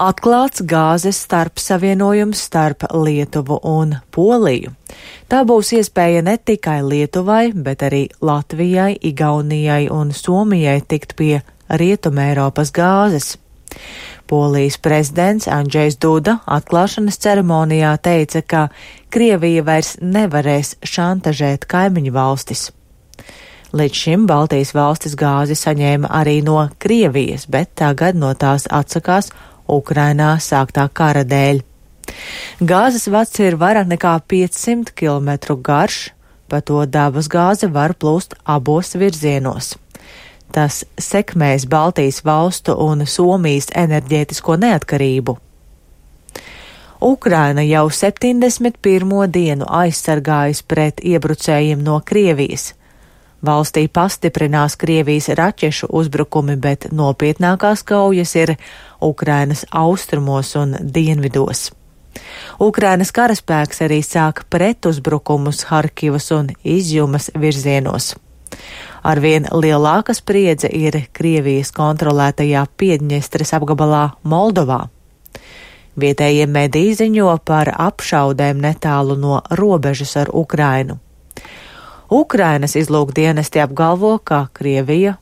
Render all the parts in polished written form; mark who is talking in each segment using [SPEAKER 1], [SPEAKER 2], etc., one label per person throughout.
[SPEAKER 1] Atklāts gāzes starpsavienojums starp Lietuvu un Poliju. Tā būs iespēja ne tikai Lietuvai, bet arī Latvijai, Igaunijai un Somijai tikt pie Rietumeiropas gāzes. Polijas prezidents Andžejs Duda atklāšanas ceremonijā teica, ka Krievija vairs nevarēs šantažēt kaimiņu valstis. Līdz šim Baltijas valstis gāzi saņēma arī no Krievijas, bet tagad no tās atsakās Ukrainā sāktā kara dēļ. Gāzes vads ir vairāk nekā 500 km garš, pa to dabas gāze var plūst abos virzienos. Tas sekmēs Baltijas valstu un Somijas enerģētisko neatkarību. Ukraina jau 71. dienu aizsargājas pret iebrucējiem no Krievijas. Valstī pastiprinās Krievijas raķešu uzbrukumi, bet nopietnākās kaujas ir Ukrainas austrumos un dienvidos. Ukrainas karaspēks arī sāk pretuzbrukumus Harkivas un Izjumas virzienos. Arvien lielāka spriedze ir Krievijas kontrolētajā Piedņestras apgabalā Moldovā. Vietējie mediji ziņo par apšaudēm netālu no robežas ar Ukrainu. Ukrainas izlūkdienesti apgalvo, ka Krievijai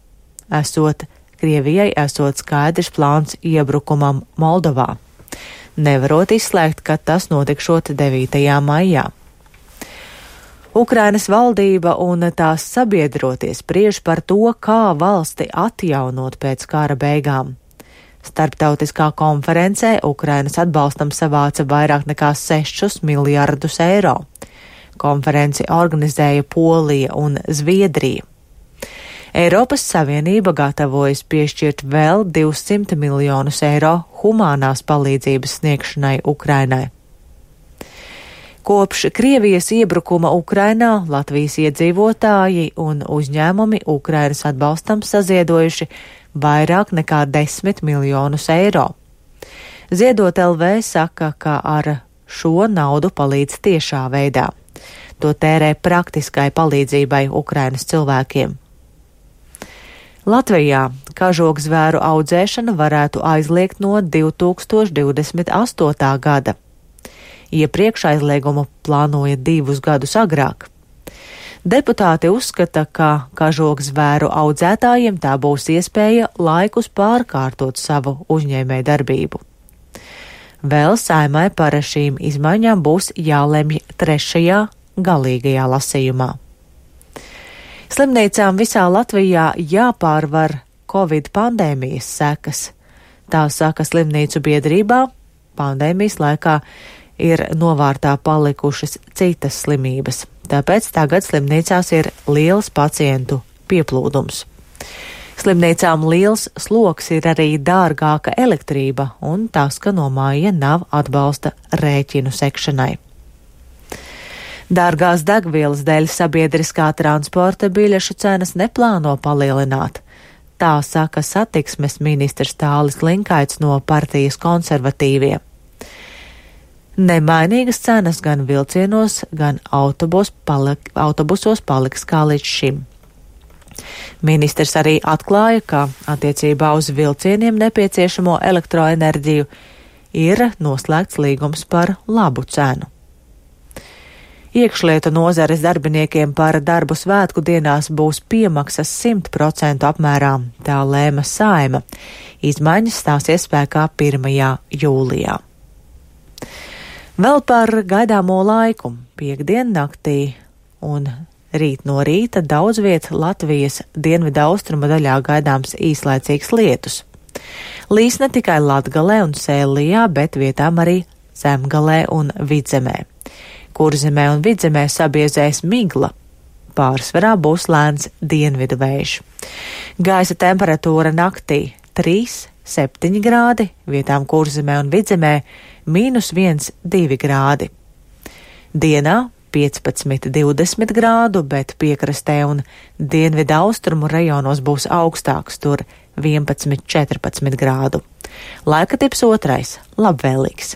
[SPEAKER 1] esot skaidrs plāns iebrukumam Moldovā, nevarot izslēgt, ka tas notikšot 9. maijā. Ukrainas valdība un tās sabiedrotie spriež par to, kā valsti atjaunot pēc kara beigām. Starptautiskā konferencē Ukrainas atbalstam savāca vairāk nekā 6 miljardus eiro. Konferenci organizēja Polija un Zviedrija. Eiropas Savienība gatavojas piešķirt vēl 200 miljonus eiro humānās palīdzības sniegšanai Ukrainai. Kopš Krievijas iebrukuma Ukrainā Latvijas iedzīvotāji un uzņēmumi Ukrainas atbalstam saziedojuši vairāk nekā 10 miljonus eiro. Ziedot LV saka, ka ar šo naudu palīdz tiešā veidā. To tērē praktiskai palīdzībai Ukrainas cilvēkiem. Latvijā kažokzvēru audzēšanu varētu aizliegt no 2028. gada. Iepriekš aizliegumu plānoja 2 gadus agrāk. Deputāti uzskata, ka kažokzvēru audzētājiem tā būs iespēja laikus pārkārtot savu uzņēmēju darbību. Vēl Saeimai par šīm izmaiņām būs jālemj 3. galīgajā lasījumā. Slimnīcām visā Latvijā jāpārvar Covid pandēmijas sekas. Tā saka slimnīcu biedrībā, pandēmijas laikā ir novārtā palikušas citas slimības, tāpēc tagad slimnīcās ir liels pacientu pieplūdums. Slimnīcām liels sloks ir arī dārgāka elektrība un tas, ka no māja nav atbalsta rēķinu sekšanai. Dārgās degvielas dēļ sabiedriskā transporta biļešu cenas neplāno palielināt. Tā saka satiksmes ministrs Tālis Linkaits no partijas konservatīvie. Nemainīgas cenas gan vilcienos, gan autobusos paliks kā līdz šim. Ministrs arī atklāja, ka attiecībā uz vilcieniem nepieciešamo elektroenerģiju ir noslēgts līgums par labu cenu. Iekšlietu nozares darbiniekiem par darbu svētku dienās būs piemaksas 100% apmērā, tā lēma Saeima. Izmaiņas stāsies spēkā 1. jūlijā. Vēl par gaidāmo laiku. Piektdien naktī un rīt no rīta daudz viet Latvijas dienvidu austrumu daļā gaidāms īslaicīgs lietus. Līs ne tikai Latgalē un Sēlijā, bet vietām arī Zemgalē un Vidzemē. Kurzemē un Vidzemē sabiezēs migla. Pārsvarā būs lēns dienvidu vējš. Gaisa temperatūra naktī 3–7 grādi, vietām Kurzemē un Vidzemē -1–2 grādi. Dienā 15–20 grādu, bet piekrastē un dienvidu austrumu rajonos būs augstāks, tur 11–14 grādu. Laika tips 2. labvēlīgs.